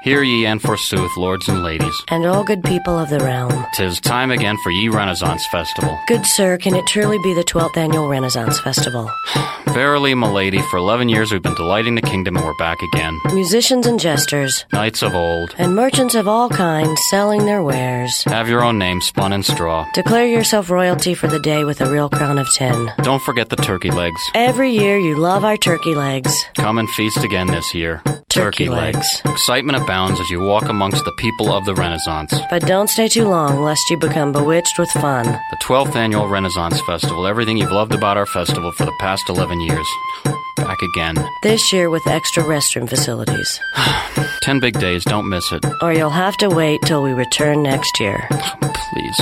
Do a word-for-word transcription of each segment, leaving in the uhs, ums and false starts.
Hear ye, and forsooth, lords and ladies, and all good people of the realm. 'Tis time again for ye Renaissance Festival. Good sir, can it truly be the twelfth Annual Renaissance Festival? Verily, my lady, for eleven years we've been delighting the kingdom, and we're back again. Musicians and jesters, Knights of old, and merchants of all kinds selling their wares. have your own name spun in straw. Declare yourself royalty for the day with a real crown of tin. Don't forget the turkey legs. Every year you love our turkey legs. Come and feast again this year. Turkey legs. Excitement abounds as you walk amongst the people of the Renaissance. But don't stay too long, lest you become bewitched with fun. The twelfth Annual Renaissance Festival, everything you've loved about our festival for the past eleven years. Back again. This year with extra restroom facilities. Ten big days, don't miss it. Or you'll have to wait till we return next year. Please.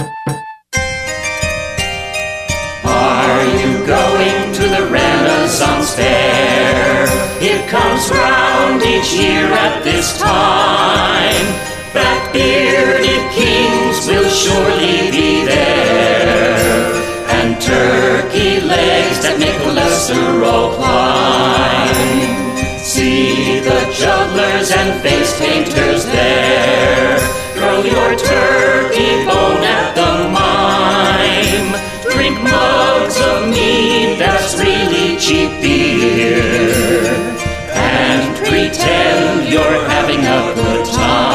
Are you going to the Renaissance Fair? It comes round each year at this time. Fat-bearded kings will surely be there, and turkey legs that make cholesterol climb. See the jugglers and face painters there. Throw your turkey bone at the mime. Drink mugs of mead that's really cheap beer, and pretend you're having a good time.